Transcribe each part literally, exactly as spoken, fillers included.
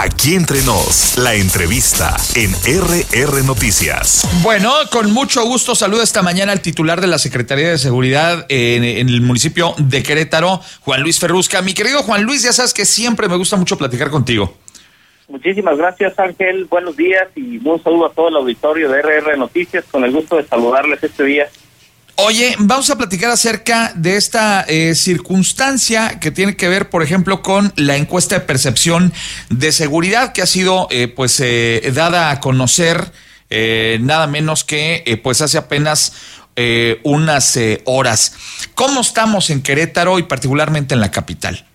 Aquí entre nos, la entrevista en R R Noticias. Bueno, con mucho gusto saludo esta mañana al titular de la Secretaría de Seguridad en, en el municipio de Querétaro, Juan Luis Ferrusca. Mi querido Juan Luis, ya sabes que siempre me gusta mucho platicar contigo. Muchísimas gracias, Ángel. Buenos días y un saludo a todo el auditorio de R R Noticias. Con el gusto de saludarles este día. Oye, vamos a platicar acerca de esta eh, circunstancia que tiene que ver, por ejemplo, con la encuesta de percepción de seguridad que ha sido eh, pues eh, dada a conocer eh, nada menos que eh, pues hace apenas eh, unas eh, horas. ¿Cómo estamos en Querétaro y particularmente en la capital?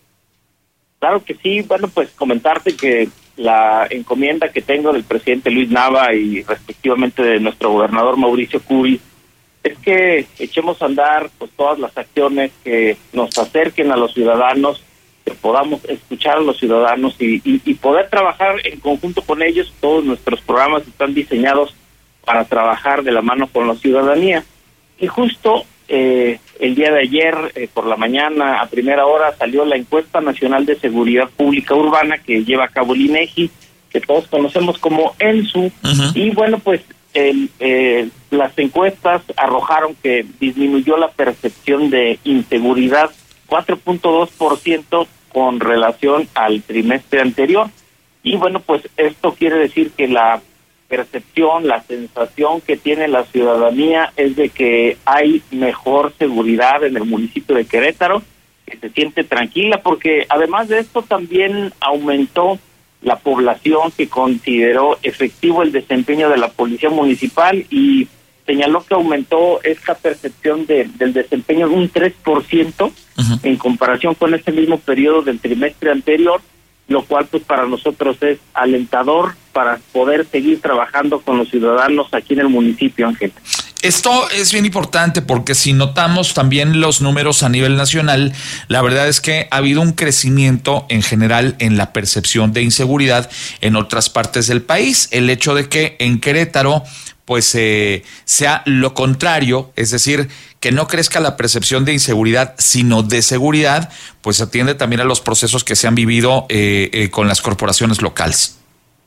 Claro que sí. Bueno, pues comentarte que la encomienda que tengo del presidente Luis Nava y respectivamente de nuestro gobernador Mauricio Curi es que echemos a andar pues todas las acciones que nos acerquen a los ciudadanos, que podamos escuchar a los ciudadanos y, y, y poder trabajar en conjunto con ellos. Todos nuestros programas están diseñados para trabajar de la mano con la ciudadanía. Y justo eh, el día de ayer, eh, por la mañana, a primera hora, salió la encuesta nacional de seguridad pública urbana que lleva a cabo el INEGI, que todos conocemos como ENSU. Uh-huh. Y bueno, pues El, eh, las encuestas arrojaron que disminuyó la percepción de inseguridad cuatro punto dos por ciento con relación al trimestre anterior. Y bueno, pues esto quiere decir que la percepción, la sensación que tiene la ciudadanía es de que hay mejor seguridad en el municipio de Querétaro, que se siente tranquila, porque además de esto también aumentó la población que consideró efectivo el desempeño de la policía municipal y señaló que aumentó esta percepción de, del desempeño un tres por ciento uh-huh. en comparación con este mismo periodo del trimestre anterior, lo cual pues para nosotros es alentador para poder seguir trabajando con los ciudadanos aquí en el municipio, Ángel. Esto es bien importante porque si notamos también los números a nivel nacional, la verdad es que ha habido un crecimiento en general en la percepción de inseguridad en otras partes del país. El hecho de que en Querétaro pues eh, sea lo contrario, es decir, que no crezca la percepción de inseguridad, sino de seguridad, pues atiende también a los procesos que se han vivido eh, eh, con las corporaciones locales.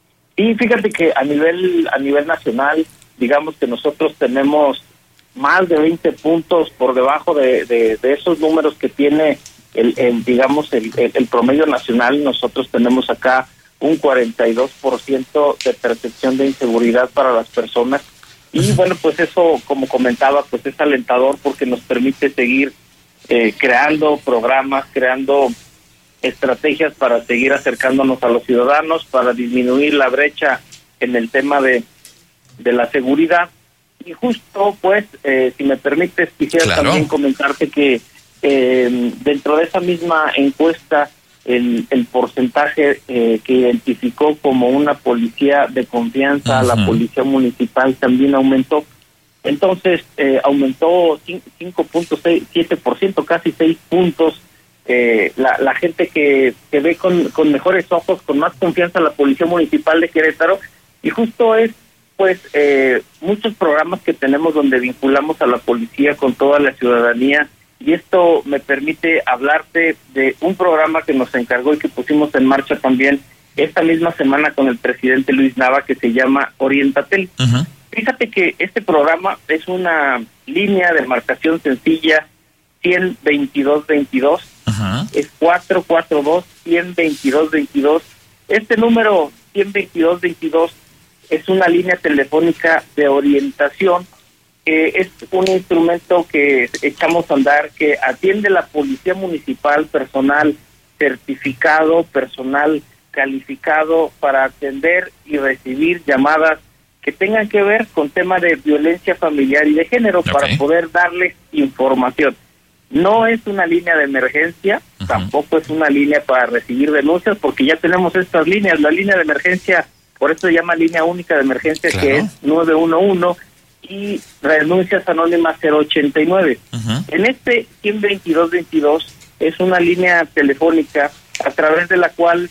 Y fíjate que a nivel a nivel nacional, digamos que nosotros tenemos más de veinte puntos por debajo de, de, de esos números que tiene el, el digamos el, el, el promedio nacional. Nosotros tenemos acá un cuarenta y dos por ciento de percepción de inseguridad para las personas. Y bueno, pues eso, como comentaba, pues es alentador porque nos permite seguir eh, creando programas, creando estrategias para seguir acercándonos a los ciudadanos, para disminuir la brecha en el tema de de la seguridad. Y justo pues eh, si me permites quisiera claro. también comentarte que eh, dentro de esa misma encuesta el, el porcentaje eh, que identificó como una policía de confianza uh-huh. a la policía municipal también aumentó. Entonces eh, aumentó cinco punto siete por ciento, casi seis puntos eh, la, la gente que, que ve con, con mejores ojos, con más confianza a la policía municipal de Querétaro. Y justo es pues eh, muchos programas que tenemos donde vinculamos a la policía con toda la ciudadanía, y esto me permite hablarte de un programa que nos encargó y que pusimos en marcha también esta misma semana con el presidente Luis Nava, que se llama Orientatel. Uh-huh. Fíjate que este programa es una línea de marcación sencilla cien veintidós veintidós, uh-huh. es cuatro cuatro dos cien veintidós veintidós. Este número cien veintidós veintidós es una línea telefónica de orientación, que es un instrumento que echamos a andar, que atiende la policía municipal, personal certificado, personal calificado para atender y recibir llamadas que tengan que ver con temas de violencia familiar y de género, okay. para poder darles información. No es una línea de emergencia, uh-huh. tampoco es una línea para recibir denuncias, porque ya tenemos estas líneas. La línea de emergencia, por eso se llama línea única de emergencia, claro. que es nueve uno uno, y denuncias anónimas cero ochenta y nueve. Uh-huh. En este cien veintidós veintidós es una línea telefónica a través de la cual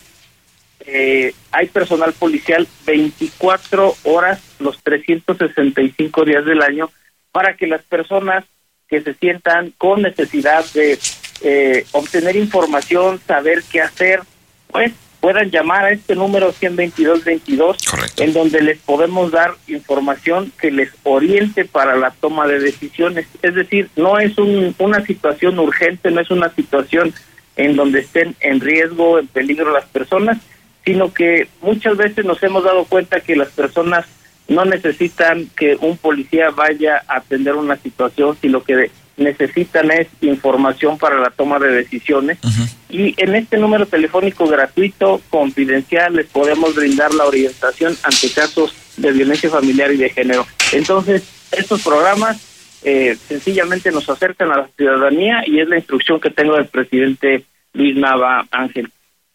eh, hay personal policial veinticuatro horas los trescientos sesenta y cinco días del año, para que las personas que se sientan con necesidad de eh, obtener información, saber qué hacer, pues puedan llamar a este número ciento veintidós veintidós, correcto, en donde les podemos dar información que les oriente para la toma de decisiones. Es decir, no es un, una situación urgente, no es una situación en donde estén en riesgo, en peligro las personas, sino que muchas veces nos hemos dado cuenta que las personas no necesitan que un policía vaya a atender una situación, sino que necesitan es información para la toma de decisiones. Uh-huh. Y en este número telefónico gratuito, confidencial, les podemos brindar la orientación ante casos de violencia familiar y de género. Entonces, estos programas eh, sencillamente nos acercan a la ciudadanía y es la instrucción que tengo del presidente Luis Nava Ángel.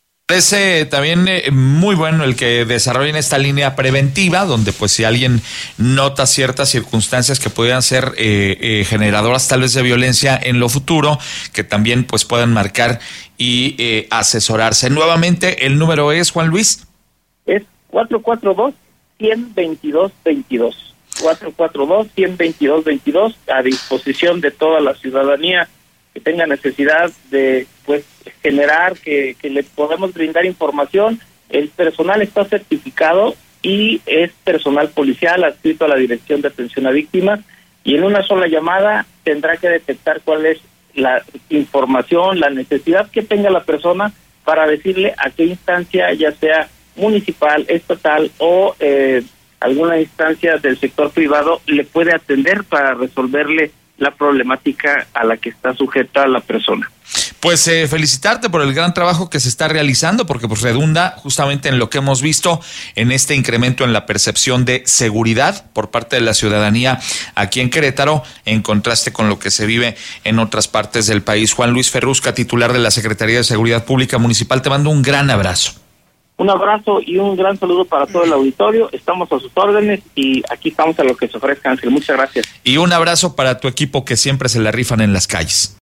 Parece también eh, muy bueno el que desarrollen esta línea preventiva, donde pues si alguien nota ciertas circunstancias que pudieran ser eh, eh, generadoras tal vez de violencia en lo futuro, que también pues puedan marcar y eh, asesorarse. Nuevamente, el número es, Juan Luis. Es cuatro cuatro dos, uno cero dos dos veintidós. cuatro cuatro dos, uno cero dos dos veintidós, a disposición de toda la ciudadanía que tenga necesidad de pues generar, que, que le podamos brindar información. El personal está certificado y es personal policial adscrito a la Dirección de Atención a Víctimas, y en una sola llamada tendrá que detectar cuál es la información, la necesidad que tenga la persona para decirle a qué instancia, ya sea municipal, estatal o eh, alguna instancia del sector privado, le puede atender para resolverle la problemática a la que está sujeta la persona. Pues eh, felicitarte por el gran trabajo que se está realizando, porque pues redunda justamente en lo que hemos visto, en este incremento en la percepción de seguridad por parte de la ciudadanía aquí en Querétaro, en contraste con lo que se vive en otras partes del país. Juan Luis Ferrusca, titular de la Secretaría de Seguridad Pública Municipal, te mando un gran abrazo. Un abrazo y un gran saludo para todo el auditorio. Estamos a sus órdenes y aquí estamos a lo que se ofrezca, Ángel. Muchas gracias. Y un abrazo para tu equipo que siempre se la rifan en las calles.